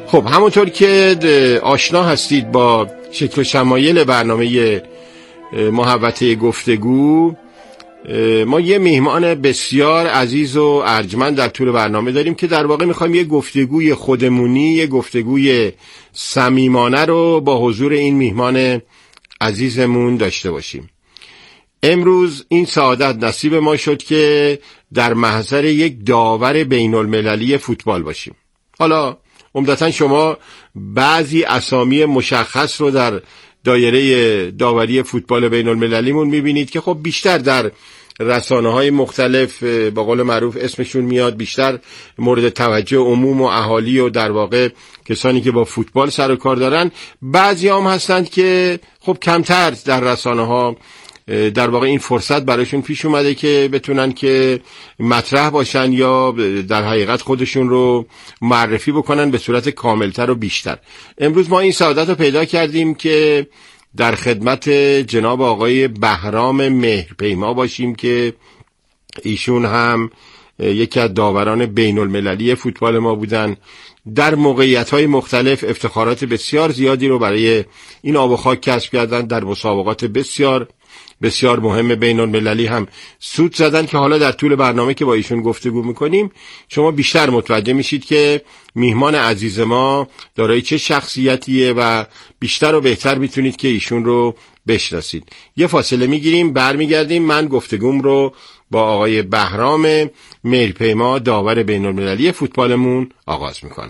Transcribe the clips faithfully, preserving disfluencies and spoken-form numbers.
خب همونطور که آشنا هستید با شکل و شمایل برنامه محوطه گفتگو، ما یه میهمان بسیار عزیز و ارجمند در طول برنامه داریم که در واقع میخوایم یه گفتگوی خودمونی، یه گفتگوی صمیمانه رو با حضور این میهمان عزیزمون داشته باشیم. امروز این سعادت نصیب ما شد که در محضر یک داور بین المللی فوتبال باشیم. حالا عمدتاً شما بعضی اسامی مشخص رو در دایره داوری فوتبال بین المللیمون میبینید که خب بیشتر در رسانه‌های مختلف با قول معروف اسمشون میاد، بیشتر مورد توجه عموم و اهالی و در واقع کسانی که با فوتبال سر و کار دارن. بعضی هم هستند که خب کمتر در رسانه‌ها در واقع این فرصت برایشون پیش اومده که بتونن که مطرح باشن یا در حقیقت خودشون رو معرفی بکنن به صورت کاملتر و بیشتر. امروز ما این سعادت رو پیدا کردیم که در خدمت جناب آقای بهرام مهرپیما باشیم که ایشون هم یکی از داوران بین المللی فوتبال ما بودن. در موقعیت‌های مختلف افتخارات بسیار زیادی رو برای این آب و خاک کسب کردن، در مسابقات بسیار بسیار مهم بین المللی هم سود زدن که حالا در طول برنامه که با ایشون گفتگو میکنیم شما بیشتر متوجه میشید که میهمان عزیز ما دارای چه شخصیتیه و بیشتر و بهتر میتونید که ایشون رو بشناسید. یه فاصله میگیریم، برمیگردیم، من گفتگوم رو با آقای بهرام مهرپیما داور بین المللی فوتبالمون آغاز میکنم.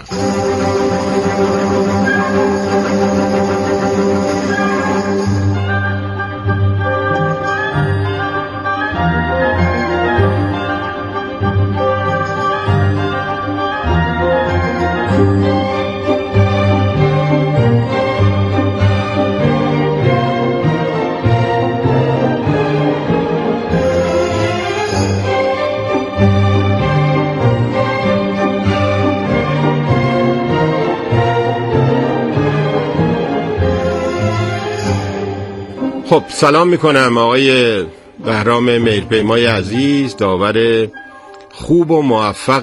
خب سلام میکنم آقای بهرام مهرپیمای عزیز، داور خوب و موفق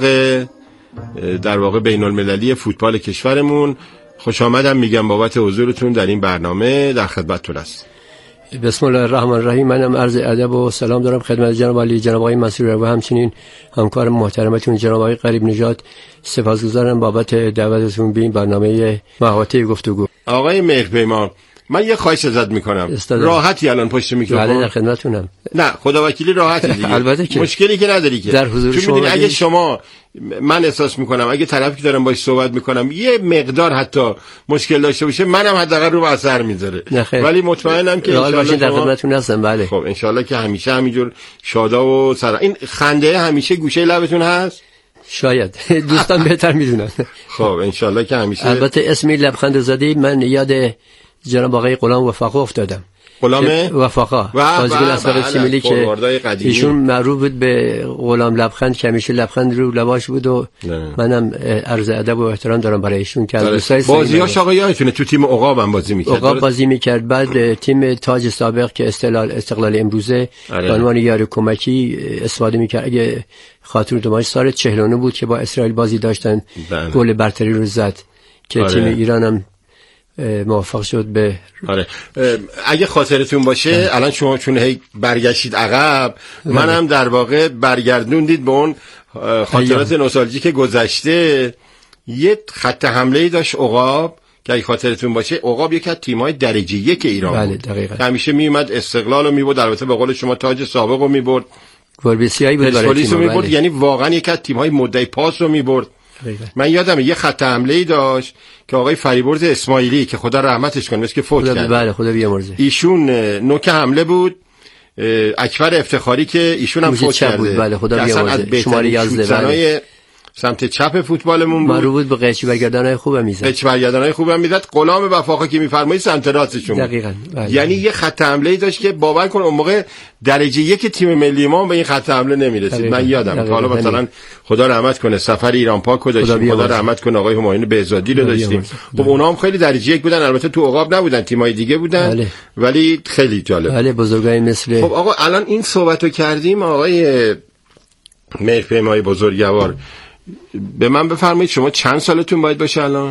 در واقع بین المللی فوتبال کشورمون. خوش آمدم میگم بابت حضورتون در این برنامه، در خدمتتون است. بسم الله الرحمن الرحیم. منم عرض ادب و سلام دارم خدمت جناب علی، جناب آقای مسرور و همچنین همکار محترمتون جناب آقای غریب نژاد. سپاسگزارم بابت دعوتتون به این برنامه محوطه گفتگو. آقای مهرپیما، من یه خواهش ازت میکنم، استادم. راحتی الان پشت میکروفون؟ بله در خدمتتونم. نه خدا وکیلی راحتی دیگه. البته که مشکلی که نداری که در حضور شما. چون اگه شما، من احساس میکنم اگه طرفی که دارم باهاش صحبت میکنم یه مقدار حتی مشکل داشته باشه، منم حداقل رو اثر میذاره، ولی مطمئنم که ان شاءالله در خدمتتون هستم. بله خب ان شاءالله که همیشه همینجور شادا و سر این خنده همیشه گوشه لبتون هست. شاید دوستان بهتر میدونن. خب ان شاءالله که همیشه. البته اسمی لبخند زدی من یاد جناب آقای غلام وفاقا افتادم. غلام وفاقا تاجگل اسبق سیمیلی که ایشون معروف بود به غلام لبخند که همیشه لبخند رو لباش بود و نه. منم عرض ادب و احترام دارم برای ایشون که بازیاش آقا یادتونه تو تیم عقاب هم بازی میکرد. عقاب بازی میکرد، بعد تیم تاج سابق که استقلال استقلال امروزه به عنوان یار کمکی استفاده میکرد. اگه خاطرتون باشه سال چهل و نه بود که با اسرائیل بازی داشتن، گل برتری رو زد که آره. تیم ایران هم موفق شد به آره. اگه خاطرتون باشه الان شما چون هی برگشتید عقب، منم در واقع برگردوندید به اون خاطرات نوستالژیک گذشته. یه خط حمله‌ای داشت عقاب که اگه خاطرتون باشه عقاب یکی از تیم‌های درجه یک ایران بله بود دقیقاً. که همیشه میومد استقلال رو میبرد، البته به قول شما تاج سابق رو میبرد، گل بسیاری بود برای تیم میبرد، یعنی واقعا یکی از تیم‌های مدعی پاس رو میبرد. من یادم یه خط حمله‌ای داشت که آقای فریبرز اسماعیلی که خدا رحمتش کنه مثل که فوت کرد، بله خدا بیامرزه، ایشون نوک حمله بود، اکبر افتخاری که ایشون هم فوت کرده، بله خدا بیامرزه، شماره یازده سمت چپ فوتبالمون بود، معروف به قیچی برگردانای خوبم میزد، قیچی برگردانای خوبم میزد. غلام وفاقا که میفرمایید سمت راستشون دقیقاً بله. یعنی یه خط حمله‌ای داشت که باور کن اون موقع درجه یک تیم ملی ما به این خط حمله نمیرسید. من یادم حالا مثلا خدا رحمت کنه سفر ایران پاک رو داشتیم، خدا, خدا رحمت کنه آقای همایون بهزادی رو داشتیم. خب اونا هم خیلی درجه یک بودن، البته تو عقاب نبودن، تیمای دیگه بودن بله. ولی خیلی جالب بله بزرگای مثل. خب آقا الان این صحبتو کردیم، آقای مهرپیمای بزرگوار به من بفرمایید شما چند سالتون باید باشه الان؟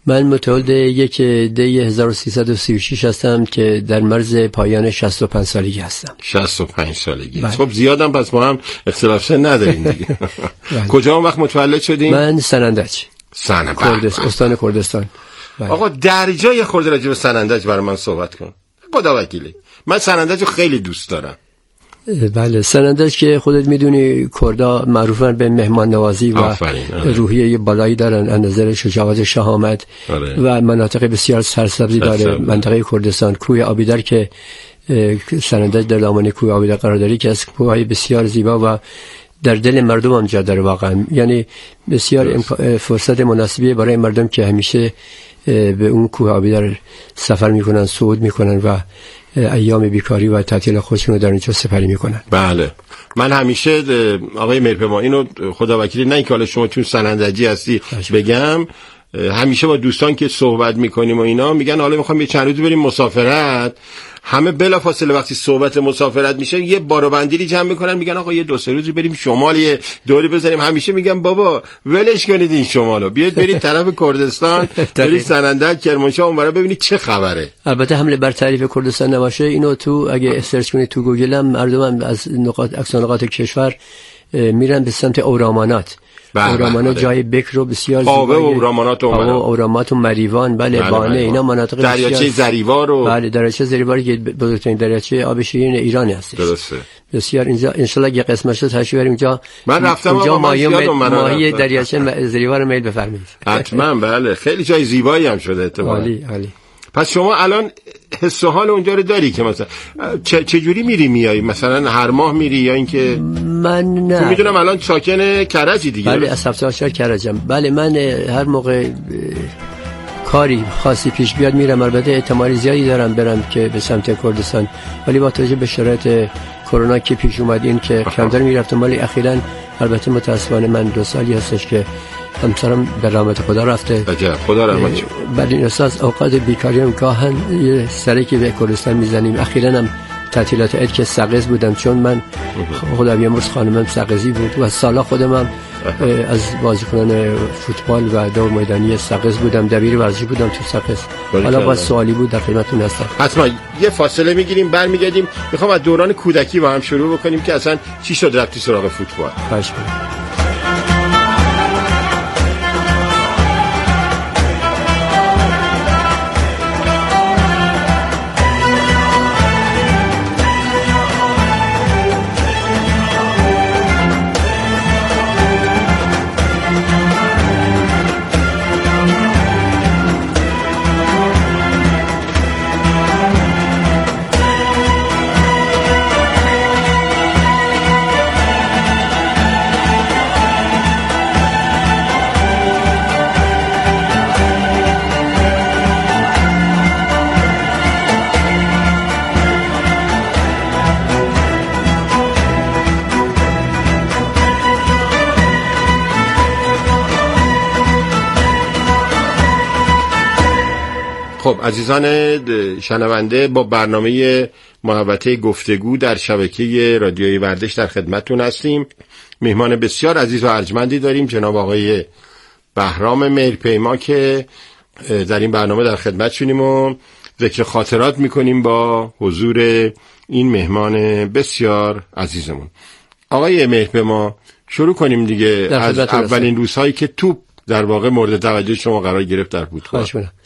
من متولد یک دی هزار و سیصد و سی و شش هستم که در مرز پایان شصت و پنج سالگی هستم. شصت و پنج سالگی. خب زیادم پس ما هم اختلاف سن نداریم دیگه. کجا اون وقت متولد شدین؟ من سنندج. سنندج. کردستان، استان کردستان. آقا در جای خورده راجع به سنندج برای من صحبت کن. خدا وکیلی. من سنندج رو خیلی دوست دارم. بله، سنندج که خودت میدونی کردا معروفن به مهمان نوازی و روحیه بالایی دارن از نظر شجاعت، شهامت و مناطق بسیار سرسبزی داره. منطقه کردستان، کوه آبیدر که سنندج در دامن کوه آبیدر قرار داره که از کوههای بسیار زیبا و در دل مردم هم جا داره واقعا. یعنی بسیار فرصت مناسبی برای مردم که همیشه به اون کوه آبیدر سفر میکنن، صعود میکنن و ایام بیکاری و تعطیل خودشون رو در اونجا سپری میکنن. بله، من همیشه آقای میرپما اینو خدا وکیلی، نه اینکه حالا شما چون سنندجی هستی بگم، همیشه با دوستان که صحبت میکنیم و اینا میگن حالا میخوام یه چند روز بریم مسافرت، همه بلافاصله وقتی صحبت مسافرت میشه یه بارو بندیلی جمع میکنن میگن آقا یه دو سه روزی بریم شمال یه دوری بزنیم. همیشه میگم بابا ولش کنید این شمالو، بیاید برید طرف کردستان، برید سنندج، کرمانشاه، اونورا ببینید چه خبره. البته حمله بر تعریف کردستان نباشه، اینو تو اگه سرچ کنید تو گوگل هم مردم از نقاط اکثر نقاط کشور میرن به سمت اورامانات. اورامانات جای بکر و بسیار زیبایی، اورامانات و اورامات و مریوان، بله بانه، اینا مناطق بسیار، دریاچه زریوار و بله دریاچه زریوار که بزرگترین دریاچه آب شیرین ایران هست. درسته. بسیار اینجا ان شاء الله یه قسمتش تشریف بریم اونجا. من رفتم اونجا، ماهی دریاچه زریوار میل بفرمایید. حتما. بله خیلی جای زیبایی هم شده اتفاقا. عالی عالی. پس شما الان حس و حال اونجا رو داری که مثلا چه چه جوری میری میای؟ مثلا هر ماه میری یا اینکه؟ من نه، تو میدونم الان ساکن کرجی دیگه. بله، از هفت شهر کرجم. بله، من هر موقع کاری خاصی پیش بیاد میرم. البته احتمال زیادی دارم برم که به سمت کردستان، ولی با توجه به شرایط کرونا که پیش اومد این که کمتر میرفتم، ولی اخیراً البته متاسفانه من دو سالی هستش که همسرم در رحمت خدا رفته. عجب، خدا رحمتش. بر این اساس اوقات بیکاریم گاهن یه سری که به کردستان میزنیم. اخیراً هم تعطیلات عید که سقز بودم، چون من خدا بیامرز خانمم سقزی بود و سالا خودم هم از بازیکنان فوتبال و دور میدانی سقز بودم، دبیر ورزشی بودم تو سقز. حالا با سوالی بود در خدمتتون هستم. حتما یه فاصله میگیریم برمیگردیم. میخوام از دوران کودکی با هم شروع بکنیم که اصلا چی شد رفتی سراغ فوتبال. خواهش خب عزیزان شنونده، با برنامه محوطه گفتگو در شبکه رادیوی ورزش در خدمتتون هستیم. مهمان بسیار عزیز و ارجمندی داریم، جناب آقای بهرام مهرپیما که در این برنامه در خدمتشونیم و ذکر خاطرات میکنیم با حضور این مهمان بسیار عزیزمون. آقای مهرپیما، شروع کنیم دیگه از اولین روزهایی که توپ در واقع مورد توجه شما قرار گرفت در فوتبال.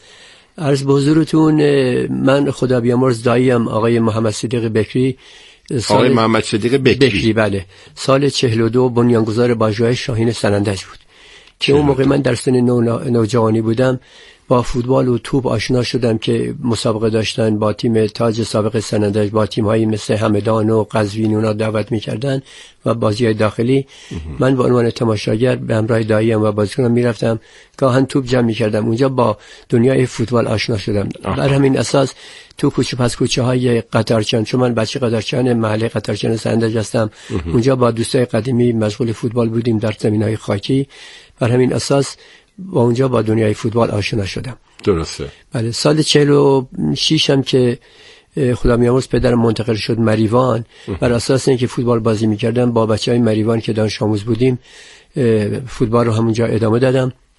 عرض به حضورتون، من خدا بیامرز داییم آقای محمد صدیق بکری، آقای محمد صدیق بکری. بکری بله، سال چهل و دو بنیانگذار باشگاه شاهین سنندج بود که اون موقع من در سن نوجوانی بودم. با فوتبال و توپ آشنا شدم که مسابقه داشتن با تیم تاج سابق سنندج، با تیم‌هایی مثل همدان و قزوین اونا دعوت می‌کردن و بازی‌های داخلی. من به عنوان تماشاگر به همراه داییم و بازیکنان می‌رفتم، گاهن توپ جمع می‌کردم. اونجا با دنیای فوتبال آشنا شدم. بر همین اساس تو کوچه پس کوچه‌های قطرچان، چون من بچه قطرچان محله قطرچان سنندج هستم، اونجا با دوستای قدیمی مشغول فوتبال بودیم در زمین‌های خاکی. بر همین اساس با اونجا با دنیای فوتبال آشنا شدم. درسته. بله، سال چهل و شش هم که خدا بیامرز پدرم منتقل شد مریوان، بر اساس اینکه فوتبال بازی می‌کردم با بچه‌های مریوان که دانش آموز بودیم فوتبال رو همونجا ادامه دادم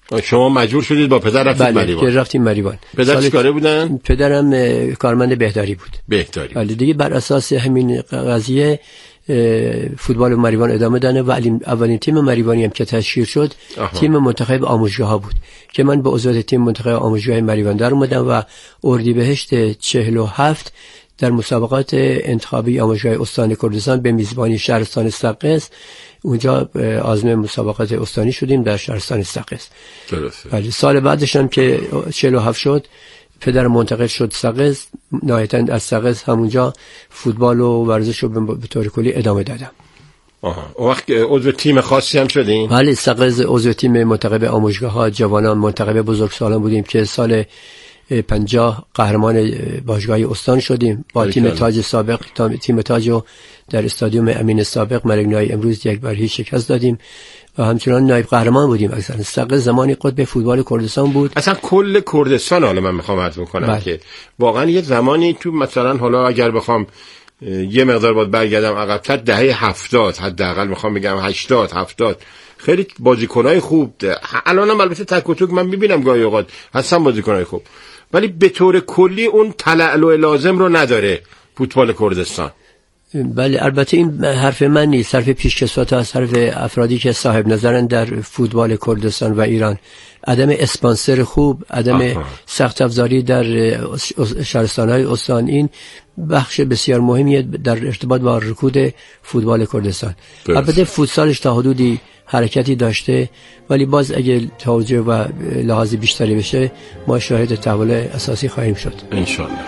شما مجبور شدید با پدر رفتید مریوان؟ بله رفتیم مریوان. پدر چیکاره بودن؟ پدرم کارمند بهداری بود. بهداری. ولی دیگه بر اساس همین قضیه فوتبال مریوان ادامه دادن و اولین تیم مریوانی هم که تشکیل شد آها. تیم منتخب آموزشگاه ها بود که من به عضویت تیم منتخب آموزشگاه مریوان در اومدم و اردیبهشت چهل و هفت در مسابقات انتخابی آموزشگاه استان کردستان به میزبانی شهرستان سقز اونجا عازم مسابقات استانی شدیم در شهرستان سقز. درسته. ولی سال بعدش هم که چهل و هفت شد پدر منتقل شد سقز، نهایتاً از سقز همونجا فوتبال و ورزش رو به طور کلی ادامه دادم. آها. اون وقت عضو تیم خاصی هم شدین؟ بله سقز عضو تیم منتخب آموزشگاه ها جوانان منتخب بزرگسالان بودیم که سال پنجاه قهرمان باشگاه استان شدیم با تیم تاج سابق. تیم تاج رو در استادیوم امین سابق ملک نایی امروز یک بر هیچ شکست دادیم و همچنان نایب قهرمان بودیم. اصلا سقز زمانی قطب فوتبال کردستان بود، اصلا کل کردستان. حالا من میخوام عرض کنم بله. که واقعا یه زمانی تو مثلا حالا اگر بخوام یه مقدار باید برگردم عقب‌تر دهه هفتاد حداقل میخوام بگم هشتاد هفتاد خیلی بازیکنای خوب ده. الانم البته تک و توک من میبینم گاهی اوقات هستن بازیکنای خوب، ولی به طور کلی اون تلألؤ لازم رو نداره فوتبال کردستان. بله البته این حرف من نیست، حرف پیشکسوت از حرف افرادی که صاحب نظرن در فوتبال کردستان و ایران. عدم اسپانسر خوب، عدم سخت افزاری در شهرستان‌های استان این بخش بسیار مهمیه در ارتباط با رکود فوتبال کردستان. البته فوتسالش تا حدودی حرکتی داشته ولی باز اگه توجه و لحاظ بیشتری بشه ما شاهد تحول اساسی خواهیم شد ان شاء الله.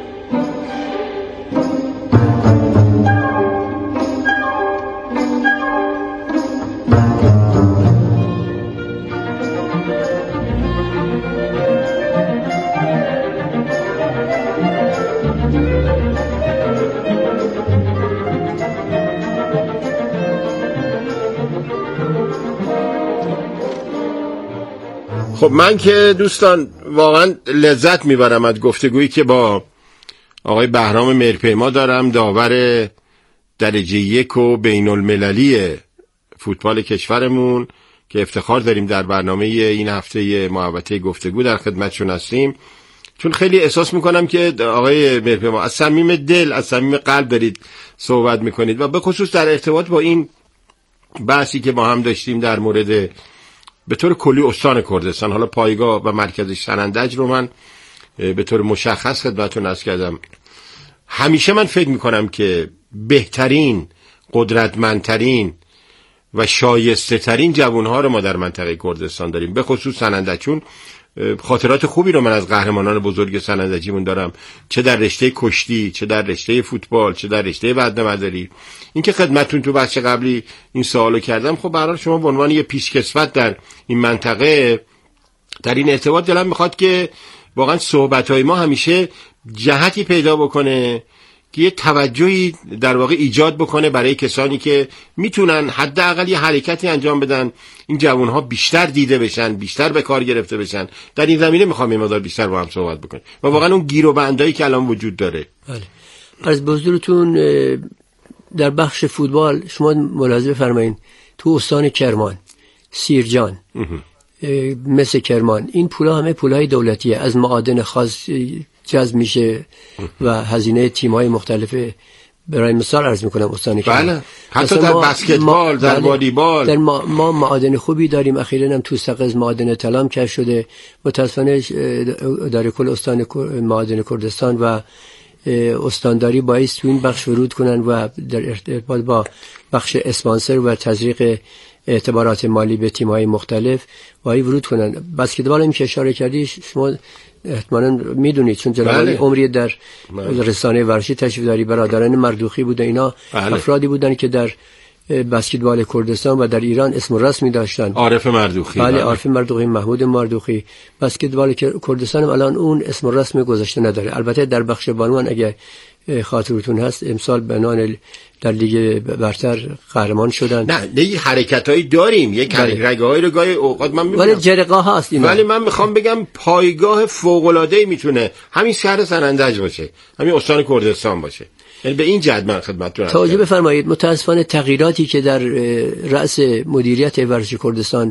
خب من که دوستان واقعا لذت میبرم از گفتگویی که با آقای بهرام مهرپیما دارم، داور درجه یک و بین المللی فوتبال کشورمون که افتخار داریم در برنامه این هفته محوطه گفتگو در خدمتشون هستیم، چون خیلی احساس میکنم که آقای مهرپیما از صمیم دل از صمیم قلب دارید صحبت میکنید و به خصوص در ارتباط با این بحثی که ما هم داشتیم در مورد به طور کلی استان کردستان. حالا پایگاه و مرکز سنندج رو من به طور مشخص خدمتتون عرض کردم. همیشه من فکر میکنم که بهترین، قدرتمندترین و شایسته ترین جوانها رو ما در منطقه کردستان داریم، به خصوص سنندج، چون خاطرات خوبی رو من از قهرمانان بزرگ سنندجیمون دارم، چه در رشته کشتی، چه در رشته فوتبال، چه در رشته بدنه‌مداری. این که خدمتتون تو بخش قبلی این سوالو کردم، خب برای شما به عنوان یه پیشکسوت در این منطقه در این ارتباط دلم میخواد که واقعا صحبت‌های ما همیشه جهتی پیدا بکنه که یه توجهی در واقع ایجاد بکنه برای کسانی که میتونن حداقل یه حرکتی انجام بدن این جوانها بیشتر دیده بشن، بیشتر به کار گرفته بشن. در این زمینه میخوام یه مقدار بیشتر با هم صحبت بکنیم و واقعا اون گیر و بندایی که الان وجود داره. بله. از بزرگتون در بخش فوتبال شما ملاحظه فرمایید تو استان کرمان، سیرجان، مثل کرمان، این پولا همه پولای دولتیه، از معادن خاص جذب میشه و هزینه تیم‌های مختلف. برای مثال عرض میکنم استان کرمان، بله، حتی در بسکتبال، در والیبال، در ما, ما معادن خوبی داریم. اخیراً هم تو سقز معادن طلا کشف شده. متاسفانه اداره کل استان معادن کردستان و استانداری باعث تو این بخش ورود کنن و در ارتباط با بخش اسپانسر و تزریق اعتبارات مالی به تیم‌های مختلف وای ورود کنن. بسکتبال هم که اشاره کردی شما احتمالاً میدونید، چون جناب علی عمری در بله. رسانه ورشی تشریف داری، برادران مردوخی بودن، اینا بله. افرادی بودن که در بسکتبال کردستان و در ایران اسم و رسمی داشتن. عارف مردوخی، بله عارف مردوخی، محمود مردوخی. بسکتبال کردستان هم الان اون اسم و رسمی گذاشته نداره. البته در بخش بانوان اگه خاطرتون هست امسال بنان در لیگ برتر قهرمان شدن. نه یه حرکتایی داریم، یک رگه‌ای رو گاهی اوقات من میبینم، ولی جرقه هست اینا. ولی من میخوام بگم پایگاه فوق‌العاده‌ای میتونه همین شهر سنندج باشه، همین استان کردستان باشه. یعنی به این جهت من خدمتتون توجه بفرمایید. متاسفانه تغییراتی که در رأس مدیریت ورزش کردستان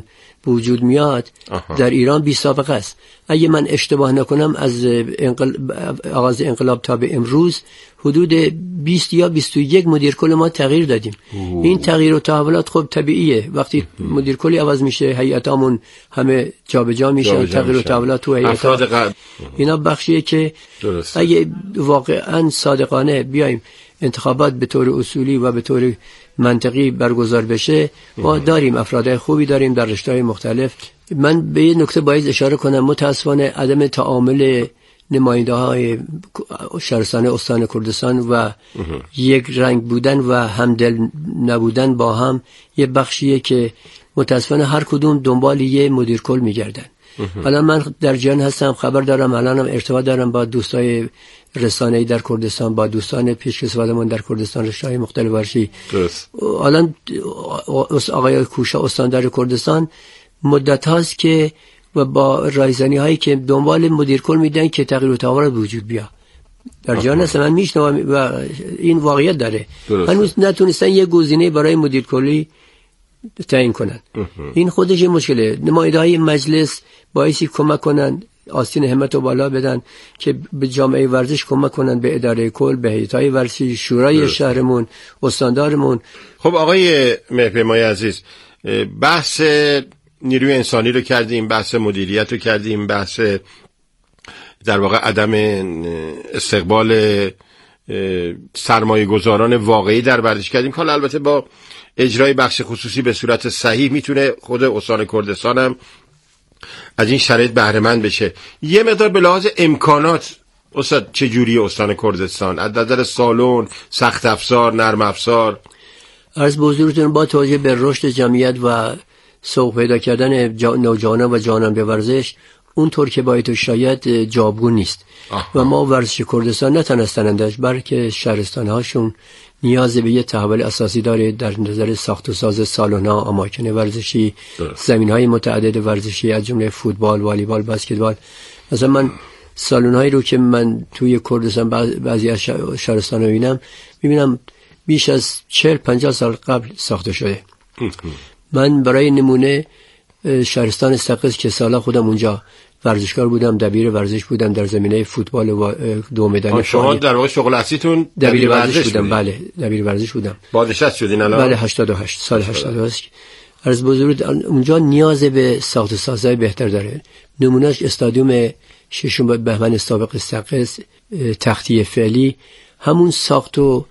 وجود میاد آها. در ایران بی سابقه است. اگه من اشتباه نکنم از انقل... آغاز انقلاب تا به امروز حدود بیست یا بیست و یک مدیر کل ما تغییر دادیم. اوه. این تغییر و تحولات خب طبیعیه. وقتی مدیر کلی عوض میشه هیئتامون همه جابجا میشن، تغییر و تحولات تو هیئت قد... اینا بخشیه که درسته. اگه واقعا صادقانه بیایم انتخابات به طور اصولی و به طور منطقی برگزار بشه، ما داریم افراد خوبی داریم در رشته‌های مختلف. من به یه نکته باید اشاره کنم، متاسفانه عدم تعامل نماینده‌های شهرستان استان کردستان و یک رنگ بودن و همدل نبودن با هم یه بخشیه که متاسفانه هر کدوم دنبال یه مدیر کل میگردن. الان من در جریان هستم، خبر دارم، الانم ارتباط دارم با دوستای رسانه‌ای در کردستان، با دوستان پیشکسوتمون در کردستان رشته‌های مختلف ورشی. درست. الان آقای کوشا استاندار کردستان مدت هاست که و با رایزنی هایی که دنبال مدیر کل میدن که تغییر و تحول وجود بیا. در جریان هستم، من میشنوم و این واقعیت داره. درست. هنوز نتونستن یه گزینه برای مدیر کلی تعیین کنن. این خودش مشکله. نماینده‌های مجلس بایستی کمک کنن، آستین همت رو بالا بدن که به جامعه ورزش کمک کنن، به اداره کل، به هیئت‌های ورزشی، شورای درست. شهرمون، استاندارمون. خب آقای مهرپیمای عزیز، بحث نیروی انسانی رو کردیم، بحث مدیریت رو کردیم، بحث در واقع عدم استقبال سرمایه گذاران واقعی در ورزش کردیم. حالا البته با اجرای بخش خصوصی به صورت صحیح میتونه خود استان کردستان هم از این شرایط بهره مند بشه. یه مقدار به لحاظ امکانات استاد چجوری استان کردستان از نظر سالن، سخت افزار، نرم افزار؟ عرض به حضورتون با توجه به رشد جمعیت و سوق پیدا کردن نوجوانان و جوانان به ورزش اونطور که باید شاید جابگون نیست. آه. و ما ورزش کردستان نه تنها استانندش بلکه شهرستان هاشون نیاز به یه تحول اساسی داره در نظر ساخت و ساز سالن‌ها، اماکن ورزشی، زمین‌های متعدد ورزشی از جمله فوتبال، والیبال، بسکتبال. مثلا من سالن‌هایی رو که من توی کردستان بعضی از شهرستان‌ها می‌بینم می‌بینم بیش از چهل پنجاه سال قبل ساخته شده. من برای نمونه شهرستان استقس که سالا خودم اونجا ورزشکار بودم، دبیر ورزش بودم در زمینه فوتبال و دو میدانی. شما در واقع شغل اصلیتون دبیر ورزش بودم؟ بله، دبیر ورزش بودم. بازنشسته شدین الان؟ بله، هشتاد و هشت سال هشتاد و هشت. عرض بزرگ اونجا نیاز به ساخت و سازهای بهتر داره. نمونهش استادیوم ششم بهمن سابق استقس تختی فعلی همون ساخت و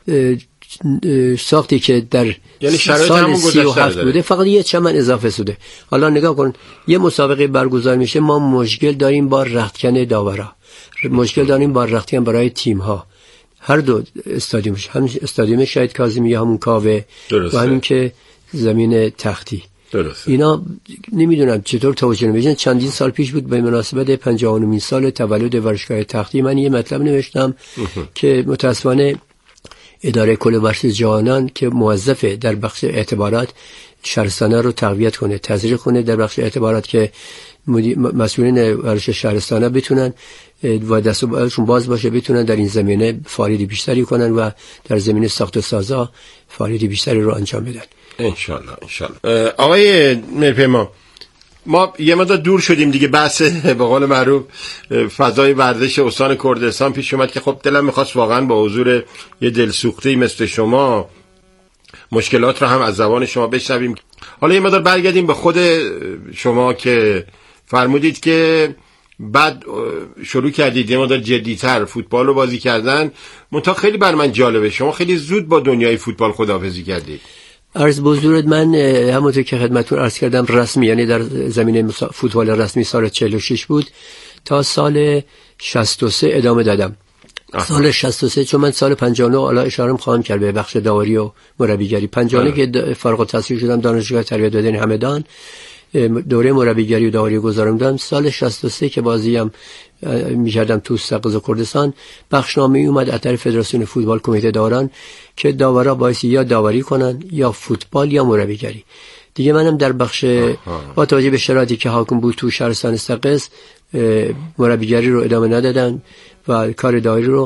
ساختی که در یعنی سال سی و هفت بوده، فقط یه چمن اضافه شده. حالا نگاه کن، یه مسابقه برگزار میشه، ما مشکل داریم با رختکن داورا، مشکل داریم با رختکن برای تیم ها. هر دو استادیومش، هم استادیوم شهید کاظمی یا همون کاوه درسته. و همین که زمین تختی درسته. اینا نمیدونم چطور توجیه نمیشن. چندین سال پیش بود به مناسبت پنجاهمین سال تولد ورزشگاه تختی من یه مطلب نوشتم که متاسفانه اداره کل ورزش جوانان که موظفه در بخش اعتبارات شهرستانه رو تقویت کنه، تزریق کنه در بخش اعتبارات که مسئولین ورزش شهرستانه بتونن و دست و بالشون باز باشه، بتونن در این زمینه فعالیت بیشتری کنن و در زمینه ساخت و سازا فعالیت بیشتری رو انجام بدن. ان شاء الله ان شاء الله. آقای مهرپیما، ما یه مقدار دور شدیم دیگه، بحث به قول معروف فضای ورزش استان کردستان پیش اومد که خب دلم میخواست واقعا با حضور یه دلسوخته‌ای مثل شما مشکلات رو هم از زبان شما بشنویم. حالا یه مقدار برگردیم به خود شما که فرمودید که بعد شروع کردید یه مقدار جدی‌تر فوتبال رو بازی کردن. منتها خیلی بر من جالبه شما خیلی زود با دنیای فوتبال خداحافظی کردید. عرض بزرگت من همونطور که خدمتتون عرض کردم رسمی، یعنی در زمینه فوتبال رسمی سال چهل و شش بود تا سال شصت و سه ادامه دادم. آه. سال شصت و سه چون من سال پنجاه و نه حالا اشاره خواهم کرد به بخش داوری و مربیگری. پنجاه و نه که فارغ التحصیل شدم دانشگاه تربیت بدنی همدان، دوره مربیگری و داوری گذروندم. سال شصت و سه که بازیم می‌کردم تو استقلال کردستان، بخشنامه اومد از طرف فدراسیون فوتبال کمیته داوران که داورا باید یا داوری کنن یا فوتبال یا مربیگری. دیگه منم در بخش با توجه به شرایطی که حاکم بود تو شهرستان استقس مربیگری رو ادامه ندادن و کار داوری رو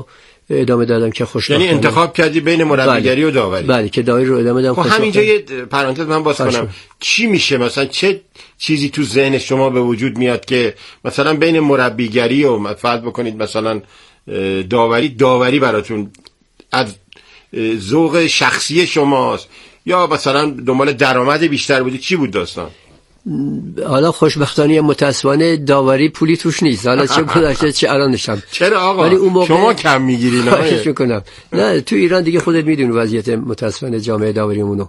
ادامه دادم که خوشبختانه. یعنی انتخاب کردی بین مربیگری و داوری؟ بله که داوری رو ادامه دادم. خب همینجا یه پرانتز من باز کنم، چی میشه مثلا چه چیزی تو ذهن شما به وجود میاد که مثلا بین مربیگری و فرض بکنید مثلا داوری داوری براتون از ذوق شخصی شماست یا مثلا دنبال درآمد بیشتر بودی؟ چی بود داستان؟ حالا خوشبختانه متاسفانه داوری پولی توش نیست، حالا چه گذشته چه الان نشم. چرا آقا؟ ولی اون موقع شما کم میگیری نه؟ خواهش میکنم. نه تو ایران دیگه خودت میدونی وضعیت متاسفانه جامعه داوریمونو.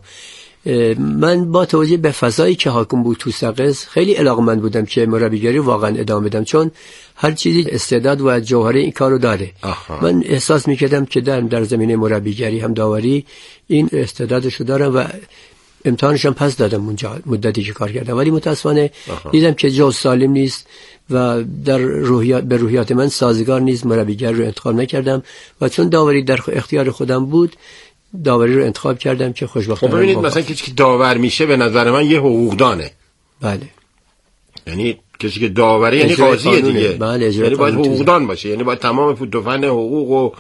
من با توجه به فضایی که حاکم بود تو سقز خیلی علاقه‌مند بودم که مربیگری واقعا ادامه بدم، چون هر چیزی استعداد و جوهره این کارو داره. آها. من احساس میکردم که در در زمینه مربیگری هم داوری این استعدادشو دارم و امتحانشم پس دادم اونجا مدتی که کار کردم، ولی متاسفانه دیدم که جو سالم نیست و در روحیات به روحیات من سازگار نیست، مربیگر رو انتخاب نکردم و چون داوری در اختیار خودم بود داوری رو انتخاب کردم که خوشبختانه. خب ببینید مثلا کسی که داور میشه به نظر من یه حقوقدانه. بله. یعنی کسی که داوری یعنی قاضیه دیگه. بله یعنی باید حقوقدان باشه، یعنی باید تمام فن حقوق و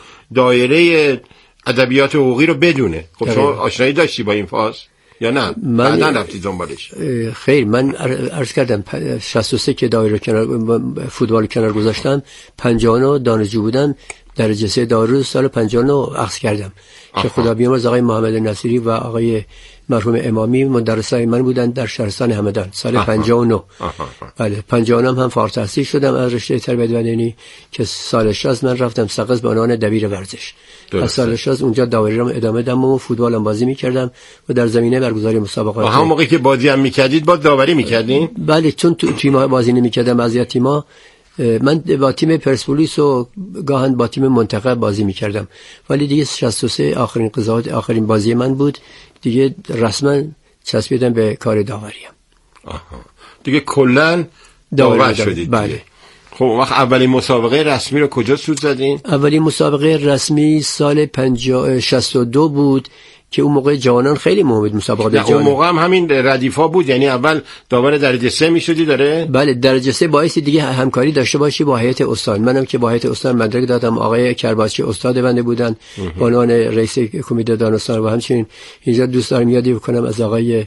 دایره ادبیات حقوقی رو بدونه. خب شما آشنایی داشتی با این فاز یا نه؟ من بعداً رفتی دنبالش؟ خیر، من عرض کردم شصت و سه که داوری رو کنار فوتبال کنار گذاشتم، پنجاه و نه دانشجو بودم، درجه سه داوری سال پنجاه و نه اخذ کردم. آها. که خدا بیامرز آقای محمد نصیری و آقای مرحوم امامی مدرسای من بودن در شهرستان همدان سال آها. پنجاه و نه. بله پنجاه و نه هم فارغ التحصیل شدم از رشته تربیت بدنی که سال شصت من رفتم سقز به عنوان دبیر ورزش. از سال شصت اونجا داوری رو ادامه دادم و فوتبال هم بازی می‌کردم و در زمینه برگزاری مسابقات. همون موقعی که بازی هم می‌کردید با داوری می‌کردین؟ بله چون تو تیم بازی نمی‌کردم از یا تیم‌ها، من با تیم پرسپولیس و گاهن با تیم منتخب بازی می‌کردم، ولی دیگه شصت و سه آخرین قضاوت آخرین بازی من بود، دیگه رسما چسبیدم به کار داوریم. آها. دیگه کلاً داور شدید. بله. خب وقت اولین مسابقه رسمی رو کجا سود زدین؟ اولین مسابقه رسمی سال پنجاه شصت و دو بود که اون موقع جوانان خیلی مهم بود مسابقات جوانان. اون موقع هم همین ردیفا بود، یعنی اول داور درجه سه میشدی داره؟ بله درجه سه باعث دیگه همکاری داشته باشی با هیئت استان. منم که با هیئت استان مدرک دادم، آقای کرباچی استاد بنده بودن به عنوان رئیس کمیته دانستان و همچنین اینجا دوست دارم یادی بکنم از آقای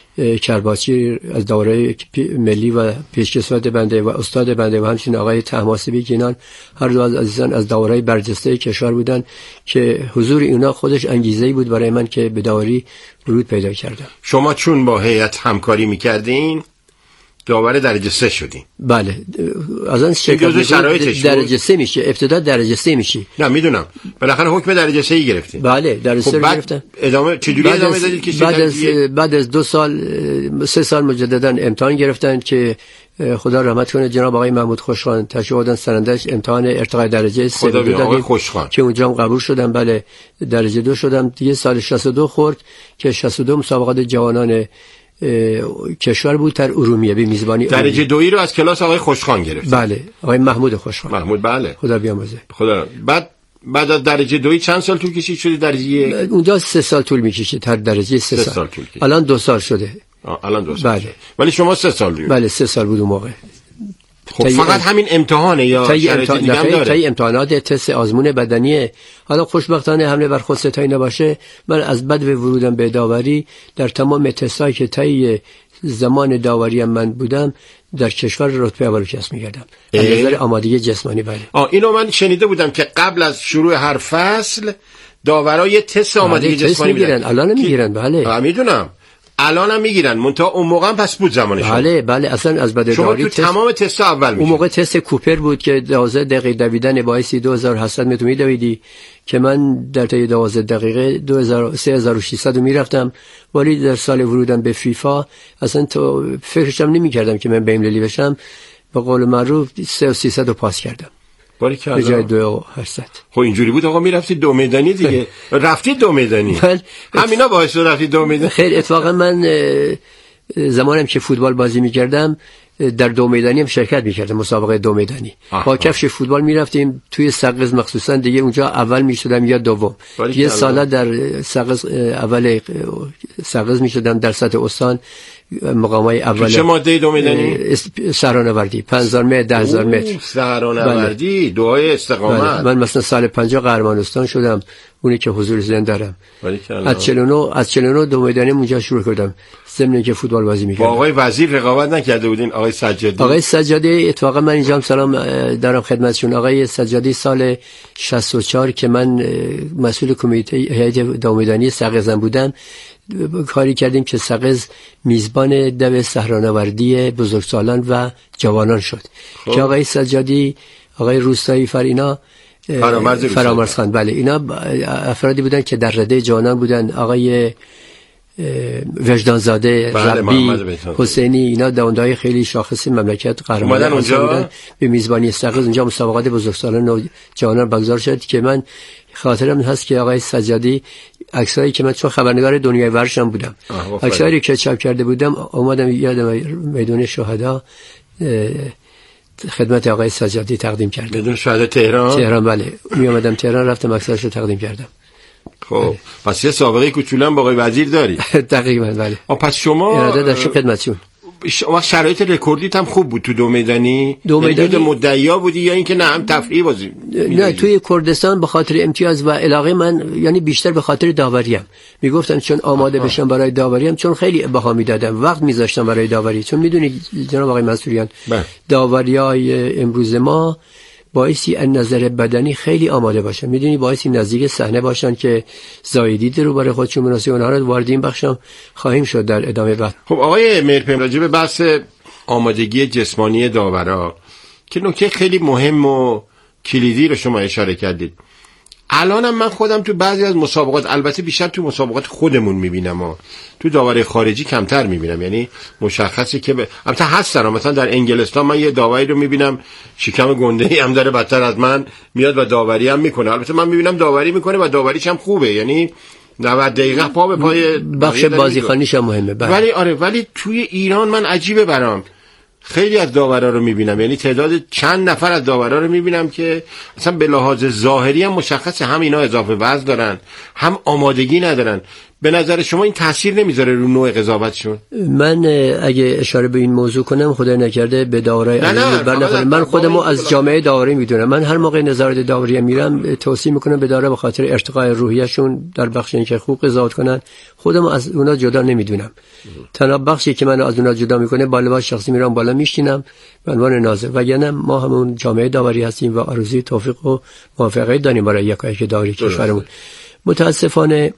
کرباچی از دوره ملی و پیشکسوت بنده و استاد بنده و همچنین آقای طهماسبی که اینان هر دو از عزیزان از دوره برجسته کشور بودن که حضور اینا خودش انگیزه‌ای بود برای من که به داوری ورود پیدا کردم. شما چون با هیئت همکاری می‌کردین داور درجه سه شدین؟ بله از اون شرایطش درجه سه میشه، ابتدا درجه سه میشی. نه میدونم، بالاخره حکم درجه سه ای گرفتین. بله درجه سه خب گرفتم. ادامه چجوری ادامه دادید که بعد از بعد از دو سال سه سال مجددا امتحان گرفتن که خدا رحمت کنه جناب آقای محمود خوشخان تشریف آوردن سرندش امتحان ارتقای درجه سه دادیم که اونجا هم قبول شدم. بله درجه دو شدم دیگه. سال شصت و دو خورد که شصت و دو مسابقات جوانان کشور بود در ارومیه به میزبانی درجه دویی رو از کلاس آقای خوشخان گرفت. بله آقای محمود خوشخان. محمود بله خدا بیامرزه. خدا. بعد بعد از درجه دویی چند سال طول کشید شدی درجه یک؟ اونجا سه سال طول میکشید هر درجه سه, سه سال, سال طول کشید. الان دو سال شده. آه الان دو سال. بله. شده. ولی شما سه سال بود. بله سه سال بود اون موقع. خب فقط همین امتحانه یا شرایط دیگه هم داره؟ تای امتحانات تست آزمون بدنیه. حالا خوشبختانه حمله بر خود ستایی نباشه، من از بد به ورودم به داوری در تمام تستایی که تای زمان داوری من بودم در کشور رتبه اول کسب می‌کردم از نظر آمادگی جسمانی. بله آه اینو من شنیده بودم که قبل از شروع هر فصل داورای تست آمادگی جسمانی میگیرن. الان میگیرن. بله میدونم الان هم میگیرن، منتها اون موقع هم پس بود زمانش. بله بله اصلا از بد داوری تست تمام تست اول میشه. اون موقع تست کوپر بود که دوازده دقیقه دویدن باعث دو هزار و هشتصد متر میدویدی که من در طی دوازده دقیقه دو هزار سه هزار و ششصد میرفتم، ولی در سال ورودم به فیفا اصلا تو فکرشم نمیکردم که من بین المللی بشم. به قول معروف سه هزار و سیصد رو پاس کردم باری که به جای دو هزار و هشتصد. خب اینجوری بود آقا میرفتید دو میدانی دیگه. رفتید دو میدانی. همینا باعث شد رفتید دو میدانی. خیر اتفاقا من زمانم که فوتبال بازی میکردم در دو میدانی هم شرکت میکردم، مسابقه دو میدانی. با کفش فوتبال میرفتیم توی سقز مخصوصا دیگه اونجا اول میشدم یا دوم. یه سالا در سقز اول سقز میشدم در سطح استان مقامای اول. چه ماده دو میدنی؟ سرانوردی پنج هزار متر، ده هزار متر سرانوردی. بله. دعای استقامت. بله. من مثلا سال پنجاه قهرمانستان شدم، اونی که حضور ذهن دارم. از چهل و نه از چهل و نه دو میدانی اونجا شروع کردم، ضمن که فوتبال بازی می‌کردم. با آقای وزیر رقابت نکرده بودین؟ آقای سجادی. آقای سجادی اتفاقا من اینجا هم سلام دارم خدمتشون. آقای سجادی سال شصت و چهار که من مسئول کمیته هیئت دامیدانی سقزم بودم، کاری کردیم که سقز میزبان دو صحرانوردی بزرگسالان و جوانان شد. خوب. که آقای سجادی، آقای روستایی فرینا، فرامرز فرامرز خان، بله، اینا افرادی بودن که در رده جوانان بودن. آقای وجدانزاده، ربی، حسینی، اینا داوندهای خیلی شاخص مملکت قهرمان اونجا بودن. به میزبانی سقز اونجا مسابقات بزرگسالان و جوانان برگزار شد که من خاطرم هست که آقای سجادی عکسایی که من چون خبرنگار دنیای ورشم بودم، عکسایی که چاپ کرده بودم، اومدم یادم میدان شهدا خدمت آقای سجادی تقدیم کردم. میدان شهدا تهران؟ تهران، بله. می اومدم تهران، رفتم عکساشو تقدیم کردم. خب پس یه سابقه کوچولو با آقای وزیر داری؟ دقیقاً، بله. پس شما اراده داشتم خدمتتون. شما شرایط رکوردیت هم خوب بود تو دو میدانی؟ دو میدانی مدعیا بودی یا اینکه نه هم تفریحی بازی؟ نه، توی کردستان به خاطر امتیاز و علاقه من، یعنی بیشتر به خاطر داوریم. میگفتن چون آماده آها. بشم برای داوریم، چون خیلی بها میدادم، وقت میذاشتم برای داوری. چون میدونید جناب آقای منصوریان، داوریای امروز ما باعثی از نظر بدنی خیلی آماده باشن، میدونی، باعثی نزدیک صحنه باشن که زایدید رو برای خودشون مناسب اونها رو وارد این بخشم خواهیم شد در ادامه وقت. خب آقای مهرپیمان، راجع به بحث آمادگی جسمانی داورا که نکته خیلی مهم و کلیدی رو شما اشاره کردید، الانم من خودم تو بعضی از مسابقات، البته بیشتر تو مسابقات خودمون میبینم و تو داوری خارجی کمتر میبینم، یعنی مشخصه که ب... البته هستن، مثلا در انگلستان من یه داوری رو میبینم شکم گنده‌ای هم داره، بدتر از من میاد و داوری هم میکنه. البته من میبینم داوری میکنه و داوریش هم خوبه، یعنی نود دقیقه پا به پای بخش بازیکنیش هم مهمه. بله. ولی آره، ولی توی ایران من عجیبه برام، خیلی از داورا رو میبینم، یعنی تعداد چند نفر از داورا رو میبینم که اصلا به لحاظ ظاهری هم مشخصه هم اینا اضافه وزن دارن، هم آمادگی ندارن. به نظر شما این تاثیر نمیذاره رو نوع قضاوتشون؟ من اگه اشاره به این موضوع کنم، خدای نکرده به داورای عزیز برنخوره. من خودمو از جامعه داوری میدونم. من هر موقع نظارت داوری میرم توصیه میکنم به داورا به خاطر ارتقاء روحیه‌شون در بخش اینکه خوب قضاوت کنن، خودمو از اونا جدا نمیدونم. تنها بخشی که منو از اونا جدا میکنه، با لباس شخصی میرم بالا میشینم به عنوان ناظر، وگرنه ما همون جامعه داوری هستیم و آرزوی توفیق و موفقیت داریم برای یکایک داوری کشورمون. متاسفانه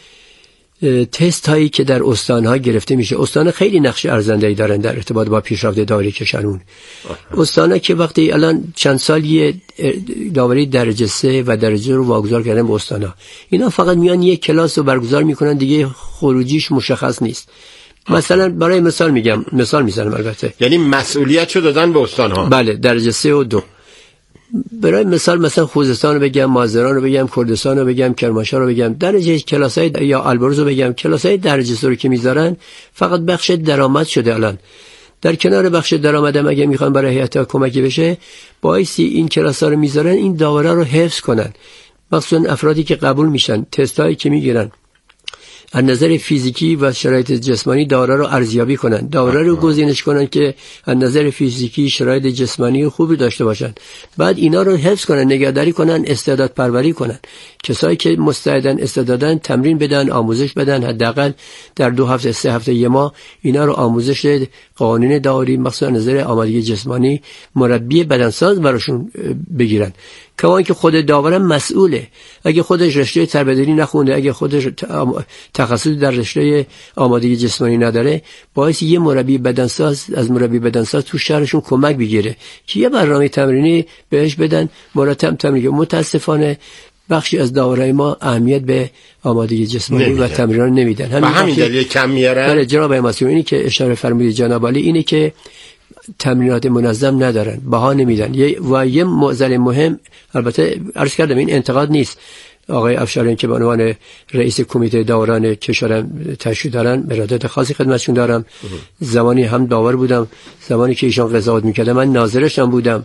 تست هایی که در استان‌ها گرفته میشه، استان خیلی نقش ارزنده‌ای دارن در ارتباط با پیشرفت داوری کشورمون. استان‌ها که وقتی الان چند سالی داوری درجه سه و درجه رو واگذار کردن به استان‌ها، اینا فقط میان یک کلاس رو برگزار میکنن، دیگه خروجیش مشخص نیست. مثلا برای مثال میگم، مثال میزنم البته، یعنی مسئولیتشو دادن به استان‌ها. بله، درجه سه و دو. برای مثال مثلا خوزستان رو بگم، مازندران رو بگم، کردستان رو بگم، کرمانشاه رو بگم، درجه کلاسای یا البرز رو بگم، کلاسای درجه سه رو که میذارن فقط بخش درآمد شده. الان در کنار بخش درآمدم اگه میخوان برای هیئت کمکی بشه، باعثی این کلاسا رو میذارن این داورا رو حفظ کنن، مخصوصا افرادی که قبول میشن، تستایی که میگیرن از نظر فیزیکی و شرایط جسمانی داورا رو ارزیابی کنن، داورا رو گزینش کنن که از نظر فیزیکی شرایط جسمانی خوبی داشته باشن، بعد اینا رو حفظ کنن، نگهداری کنن، استعداد پروری کنن. کسایی که مستعدن، استعدادن، تمرین بدن، آموزش بدن، حداقل در دو هفته سه هفته یه ماه اینا رو آموزش قوانین داوری مخصوصا نظر آمادگی جسمانی، مربی بدنساز براشون بگیرن. کمان که خود داورم مسئوله، اگه خودش رشته تربیتی نخونده، اگه خودش تخصص در رشته آمادگی جسمانی نداره، باعث یه مربی بدنساز از مربی بدنساز تو شهرشون کمک بگیره که یه برنامه تمرینی بهش بدن، مرتب تمرین. متاسفانه بخشی از داورای ما اهمیت به آمادگی جسمانی نمیدن. و تمرینان نمیدن. همین, همین دلیل کم میارن. بله جناب مسئول، اینی که اشاره فرمودید جناب عالی، اینه که تمرینات منظم ندارن، بها نمیدن. و یه معضل مهم، البته عرض کردم این انتقاد نیست، آقای افشاریان که به عنوان رئیس کمیته داوران کشورم تشریف دارن، ارادت خاصی خدمتشون دارم. زمانی هم داور بودم، زمانی که ایشان قضاوت میکردن من ناظرشم بودم،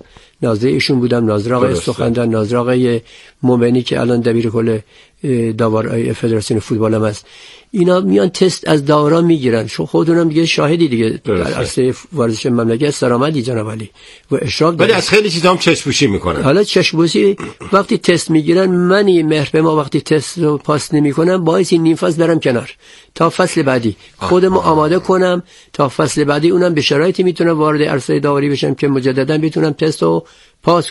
ناظر ایشون بودم، ناظر آقای سخندان، ناظر آقای مومنی که الان دبیر کل داور فدراسیون فوتبال هم است. اینا میان تست از داورا میگیرن. شو خودونم دیگه شاهدی دیگه در عرصه ورزش مملکت سرآمدی جناب علی و اشراف، ولی از خیلی چیزا هم چشم‌پوشی میکنن. حالا چشم‌پوشی وقتی تست میگیرن، من مهر به ما وقتی تست رو پاس نمیکنم باعث نیم فصل برم کنار تا فصل بعدی خودمو آماده کنم تا فصل بعدی اونم به شرایطی میتونم وارد عرصه داوری بشم که مجددا بتونم تست رو پاس